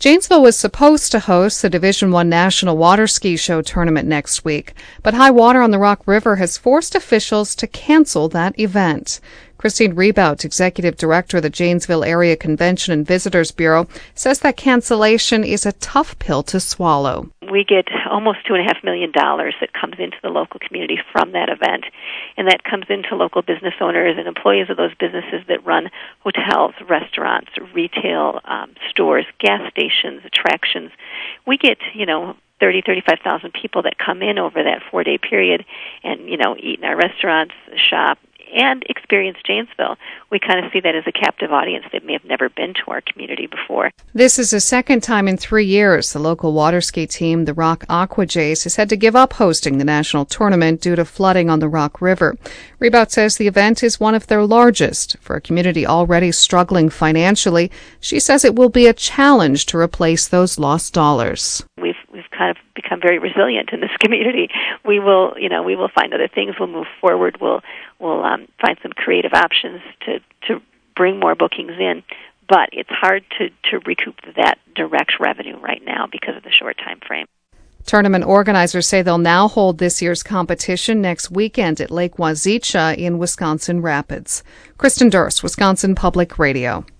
Janesville was supposed to host the Division I National Water Ski Show tournament next week, but high water on the Rock River has forced officials to cancel that event. Christine Rebout, Executive Director of the Janesville Area Convention and Visitors Bureau, says that cancellation is a tough pill to swallow. We get almost $2.5 million that comes into the local community from that event, and that comes into local business owners and employees of those businesses that run hotels, restaurants, retail stores, gas stations, attractions. We get, 35,000 people that come in over that 4-day period and, eat in our restaurants, shop, and experience Janesville. We kind of see that as a captive audience that may have never been to our community before. This is the second time in 3 years the local water ski team, the Rock Aqua Jays, has had to give up hosting the national tournament due to flooding on the Rock River. Rebout says the event is one of their largest. For a community already struggling financially, she says it will be a challenge to replace those lost dollars. We've kind of become very resilient in this community. We will find other things. We'll move forward. We'll find some creative options to bring more bookings in. But it's hard to recoup that direct revenue right now because of the short time frame. Tournament organizers say they'll now hold this year's competition next weekend at Lake Wazeecha in Wisconsin Rapids. Kristen Durst, Wisconsin Public Radio.